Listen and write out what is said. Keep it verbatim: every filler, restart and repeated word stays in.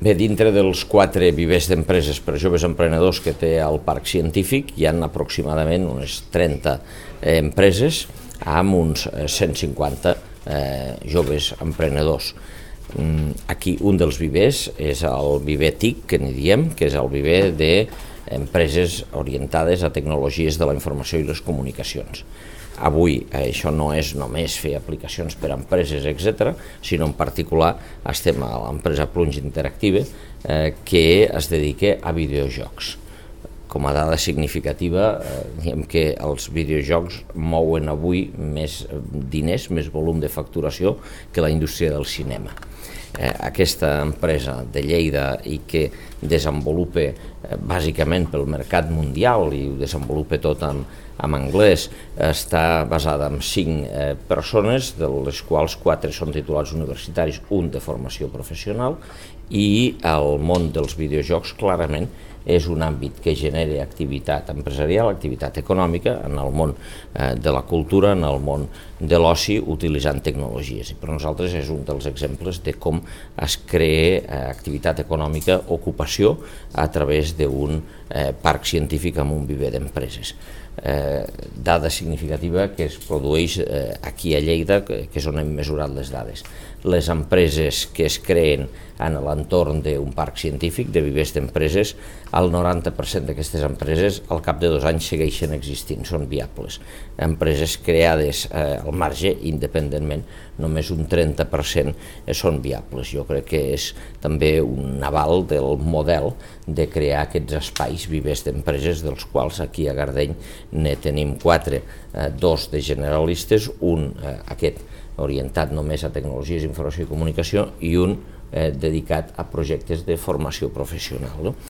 Bé, dintre dels quatre vivers d'empreses per a joves emprenedors que té el Parc Científic hi ha aproximadament unes trenta eh, empreses amb uns eh, cent cinquanta eh, joves emprenedors. Aquí un dels vivers és el viver T I C, que n'hi diem, que és el viver d'empreses orientades a tecnologies de la informació i les comunicacions. Avui això no és només fer aplicacions per a empreses, etcètera, sinó en particular estem a l'empresa Plunge Interactive, eh, que es dedica a videojocs. Com a dada significativa, eh, diem que els videojocs mouen avui més diners, més volum de facturació que la indústria del cinema. Eh, aquesta empresa de Lleida i que desenvolupa eh, bàsicament pel mercat mundial i ho desenvolupa tot en, en anglès, està basada en cinc eh, persones, de les quals quatre són titulats universitaris, un de formació professional, i el món dels videojocs clarament és un àmbit que genera activitat empresarial, activitat econòmica en el món eh, de la cultura, en el món de l'oci, utilitzant tecnologies. I per nosaltres és un dels exemples de com es crea eh, activitat econòmica, ocupació, a través d'un eh, parc científic amb un viver d'empreses. Eh, dada significativa que es produeix eh, aquí a Lleida, que, que és on hem mesurat les dades. Les empreses que es creen en l'entorn d'un parc científic, de vivers d'empreses, el noranta per cent d'aquestes empreses al cap de dos anys segueixen existint, són viables. Empreses creades eh, al marge, independentment, només un trenta per cent són viables. Jo crec que és també un aval del model de crear aquests espais vivers d'empreses, dels quals aquí a Gardeny ne tenim quatre, eh, dos de generalistes, un eh, aquest orientat només a tecnologies, informació i comunicació i un eh, dedicat a projectes de formació professional. No?